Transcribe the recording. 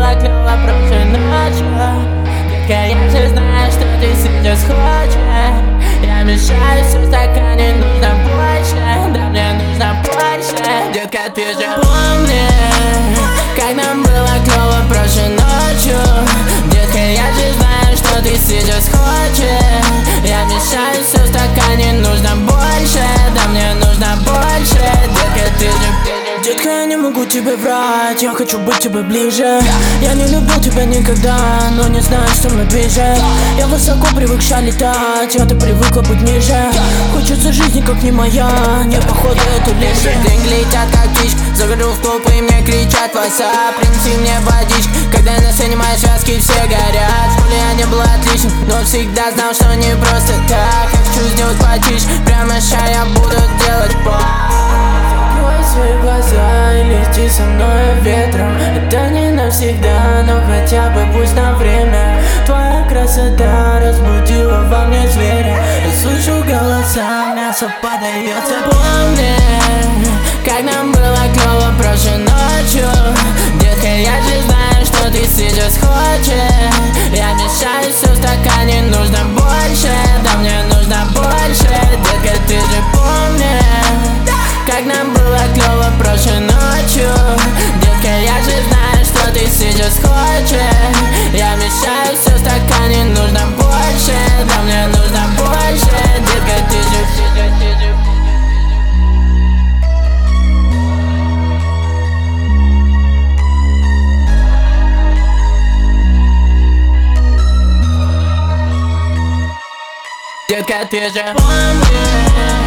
было клёво прошлой ночью. Детка, я же знаю, что ты сейчас хочешь. Я мешаю все в стакане, нужно больше. Да мне нужно больше. Детка, ты же помнишь, как нам было клёво прошлой ночью. Детка, я же знаю, что ты сейчас хочешь. Я мешаю все в стакане, нужно больше. Да мне нужно больше. Детка, ты же... Детка, я не могу тебе врать, я хочу быть тебе ближе. Я не любил тебя никогда, но не знаю, что мной движет. Я высоко привыкша летать, а ты привыкла быть ниже. Хочется жизни, как не моя, не походу это лишь. Деньги летят, как птички, захожу в клуб и мне кричат WhatsApp, принеси мне водички. Когда на сцене мои связки все горят. В школе я не был отличным, но всегда знал, что не просто так. Я хочу сделать потише, прямо ща я буду делать Открой свои глаза и лети со мной ветром. Это не навсегда, но хотя бы пусть на время. Твоя красота разбудила во мне зверя. Я слышу голоса, мясо подается. Помни, как нам было клёво прошлой ночью. Детка, я же знаю, что ты сейчас хочешь. Я мешаю все в стакане, нужно больше. Да мне нужно больше. Детка, ты же помнишь, как нам было клёво прошлой ночью. Детка, я же знаю, что ты сейчас хочешь. Я мешаю все в стакане, нужно больше. Да мне нужно больше. Детка, ты же... Детка, ты же помнишь.